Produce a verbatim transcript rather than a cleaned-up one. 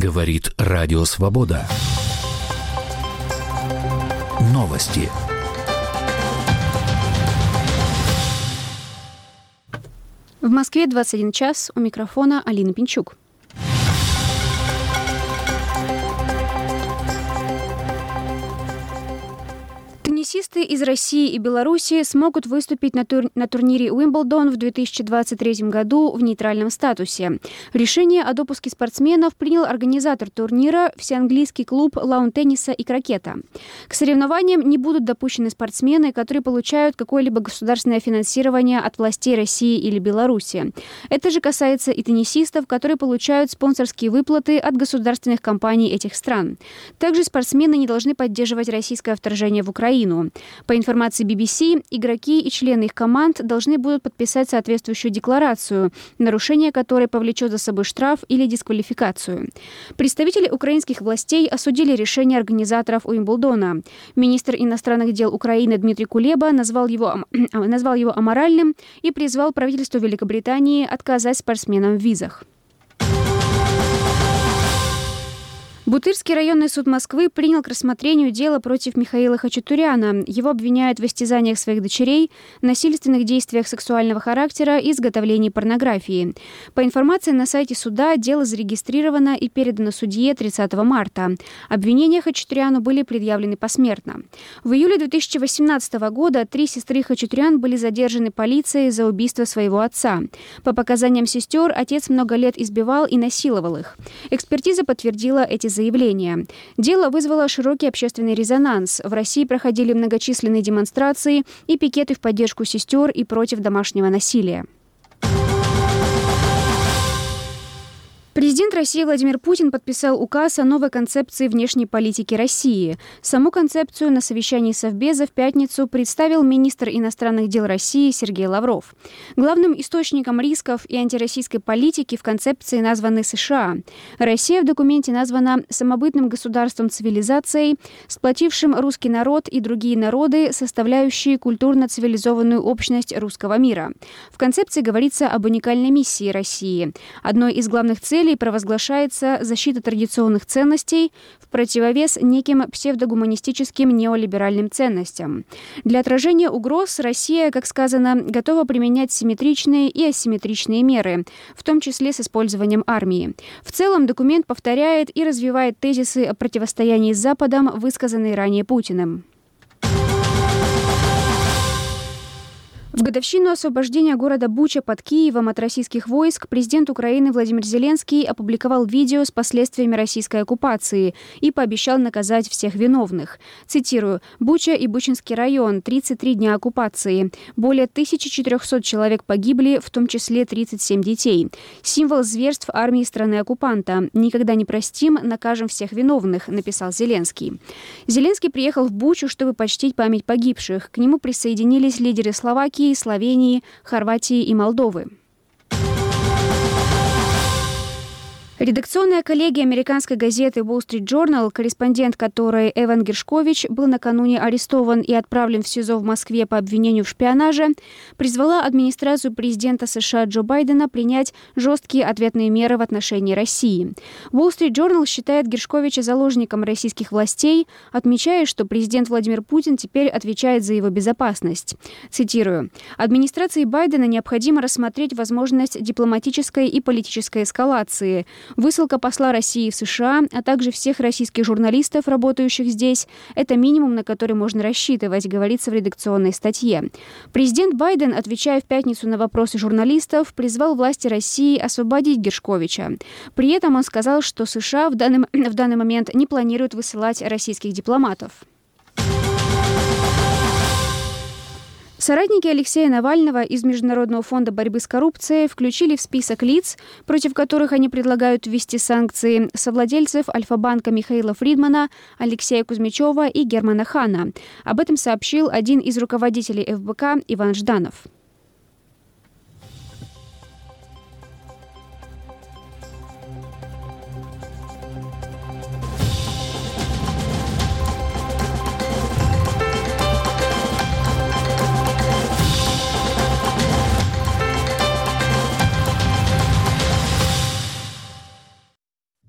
Говорит Радио Свобода. Новости. В Москве двадцать один час. У микрофона Алина Пинчук. Теннисисты из России и Беларуси смогут выступить на, тур- на турнире Уимблдон в две тысячи двадцать третьем году в нейтральном статусе. Решение о допуске спортсменов принял организатор турнира всеанглийский клуб лаун-тенниса и крокета. К соревнованиям не будут допущены спортсмены, которые получают какое-либо государственное финансирование от властей России или Беларуси. Это же касается и теннисистов, которые получают спонсорские выплаты от государственных компаний этих стран. Также спортсмены не должны поддерживать российское вторжение в Украину. По информации би би си, игроки и члены их команд должны будут подписать соответствующую декларацию, нарушение которой повлечет за собой штраф или дисквалификацию. Представители украинских властей осудили решение организаторов Уимблдона. Министр иностранных дел Украины Дмитрий Кулеба назвал его, назвал его аморальным и призвал правительство Великобритании отказать спортсменам в визах. Бутырский районный суд Москвы принял к рассмотрению дело против Михаила Хачатуряна. Его обвиняют в истязаниях своих дочерей, насильственных действиях сексуального характера и изготовлении порнографии. По информации на сайте суда, дело зарегистрировано и передано судье тридцатого марта. Обвинения Хачатуряну были предъявлены посмертно. В июле две тысячи восемнадцатого года три сестры Хачатурян были задержаны полицией за убийство своего отца. По показаниям сестер, отец много лет избивал и насиловал их. Экспертиза подтвердила эти заявления. Заявление. Дело вызвало широкий общественный резонанс. В России проходили многочисленные демонстрации и пикеты в поддержку сестер и против домашнего насилия. Президент России Владимир Путин подписал указ о новой концепции внешней политики России. Саму концепцию на совещании Совбеза в пятницу представил министр иностранных дел России Сергей Лавров. Главным источником рисков и антироссийской политики в концепции названы США. Россия в документе названа самобытным государством-цивилизацией, сплотившим русский народ и другие народы, составляющие культурно-цивилизованную общность русского мира. В концепции говорится об уникальной миссии России. Одной из главных целей провозглашается защита традиционных ценностей в противовес неким псевдогуманистическим неолиберальным ценностям. Для отражения угроз Россия, как сказано, готова применять симметричные и асимметричные меры, в том числе с использованием армии. В целом документ повторяет и развивает тезисы о противостоянии с Западом, высказанные ранее Путиным. В годовщину освобождения города Буча под Киевом от российских войск президент Украины Владимир Зеленский опубликовал видео с последствиями российской оккупации и пообещал наказать всех виновных. Цитирую. «Буча и Бучинский район. тридцать три дня оккупации. Более тысяча четыреста человек погибли, в том числе тридцать семь детей. Символ зверств армии страны-оккупанта. Никогда не простим, накажем всех виновных», написал Зеленский. Зеленский приехал в Бучу, чтобы почтить память погибших. К нему присоединились лидеры Словакии, Словении, Хорватии и Молдовы. Редакционная коллегия американской газеты Wall Street Journal, корреспондент которой Эван Гершкович был накануне арестован и отправлен в СИЗО в Москве по обвинению в шпионаже, призвала администрацию президента США Джо Байдена принять жесткие ответные меры в отношении России. Wall Street Journal считает Гершковича заложником российских властей, отмечая, что президент Владимир Путин теперь отвечает за его безопасность. Цитирую. «Администрации Байдена необходимо рассмотреть возможность дипломатической и политической эскалации. Высылка посла России в США, а также всех российских журналистов, работающих здесь, это минимум, на который можно рассчитывать», говорится в редакционной статье. Президент Байден, отвечая в пятницу на вопросы журналистов, призвал власти России освободить Гершковича. При этом он сказал, что США в данный, в данный момент не планируют высылать российских дипломатов. Соратники Алексея Навального из Международного фонда борьбы с коррупцией включили в список лиц, против которых они предлагают ввести санкции, совладельцев Альфа-банка Михаила Фридмана, Алексея Кузьмичева и Германа Хана. Об этом сообщил один из руководителей эф бэ ка Иван Жданов.